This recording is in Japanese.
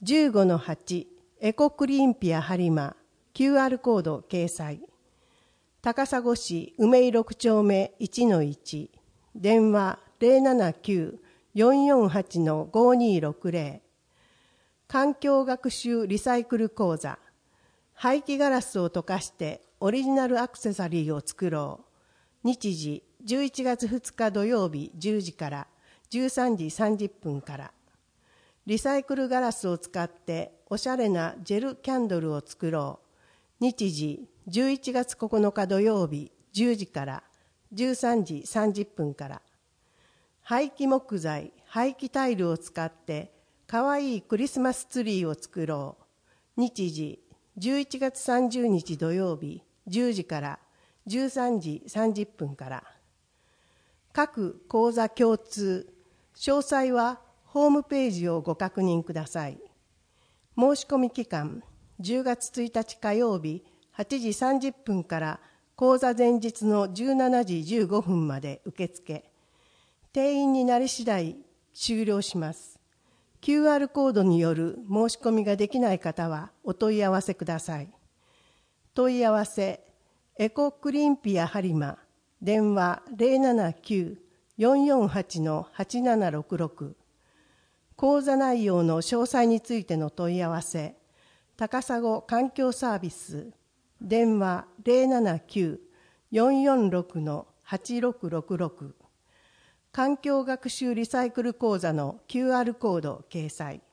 15-8 エコクリーンピア播磨 QR コード掲載。高砂市梅井6丁目 1-1 電話 079-448-5260 環境学習リサイクル講座廃棄ガラスを溶かしてオリジナルアクセサリーを作ろう。日時11月2日土曜日10時から13時30分から。リサイクルガラスを使っておしゃれなジェルキャンドルを作ろう。日時11月9日土曜日10時から13時30分から。廃棄木材、廃棄タイルを使ってかわいいクリスマスツリーを作ろう。日時11月30日土曜日10時から13時30分から。各講座共通、詳細はホームページをご確認ください。申し込み期間、10月1日火曜日8時30分から講座前日の17時15分まで受付。定員になり次第終了します。QR コードによる申し込みができない方はお問い合わせください。問い合わせ、エコクリーンピア播磨、電話 079-448-8766。講座内容の詳細についての問い合わせ、高砂環境サービス、電話 079-446-8666。環境学習リサイクル講座の QR コード掲載。